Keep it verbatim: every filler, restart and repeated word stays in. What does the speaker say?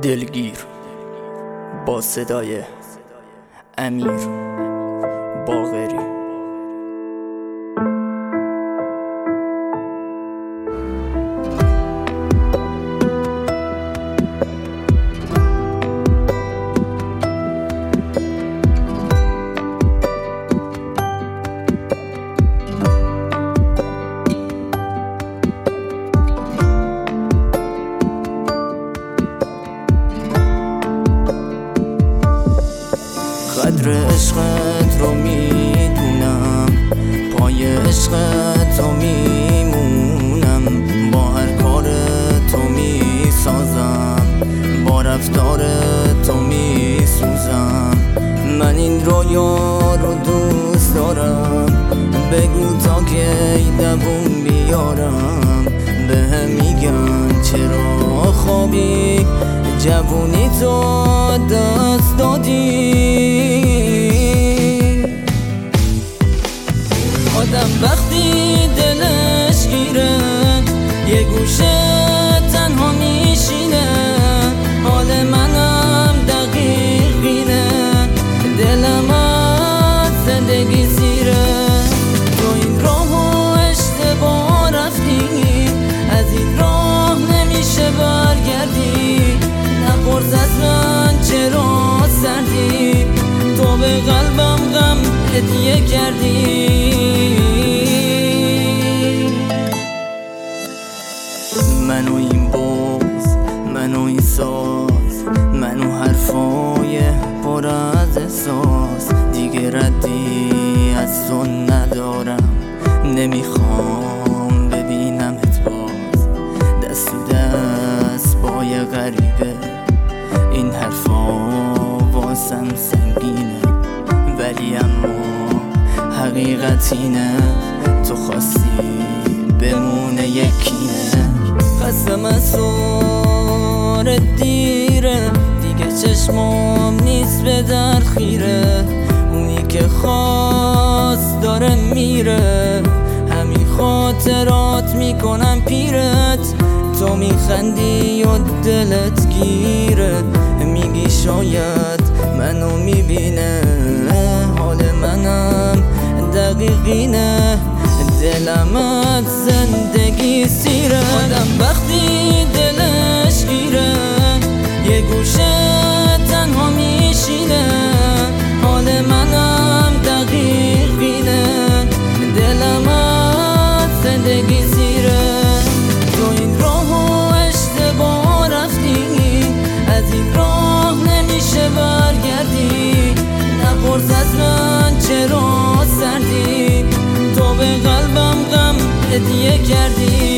دلگیر با صدای امیر باقری. قدر عشقت رو میدونم، پای عشقت رو میمونم، با هر کار تو میسازم، با رفتار تو میسوزم. من این رویا رو دوست دارم، بگو تا کی دووم بیارم. به میگن چرا خوابی جوونی تو دست دادی. آدم وقتی دلش گیره یه گوشه تنها میشینه، حال منم دقیق اینه، دلم از زندگی زیره. تو این راهو اشتباه رفتی، از این راه نمیشه برگردی. نپرس از من چرا سردی، تو به قلبم غم هدیه کردی. منو این بغض، منو این ساز، منو حرفای پر از احساس. دیگه ردی از تو ندارم، نمیخوام ببینمت باز. دست تو دست با یه غریبه، این حرفا واسم سنگینه، ولی اما حقیقت اینه، تو خواستی بمونه یکینه. قسم از سور دیره، دیگه چشمام نیست به در خیره. اونی که خواست داره میره، همین خاطرات میکنم پیرت. تو میخندی و دلت گیره، میگی شاید منو میبینه، حال منم دقیقینه، دلم از زندگی سیره. آدم وقتی دلش گیره یه گوشه تنها میشینه، حال منم دقیقینه، دلم از زندگی سیره. تو این راهو اشتباه رفتی، از این راه نمیشه برگردی. نپرس از من چرا سردی، تو به قلبم غم هدیه کردی.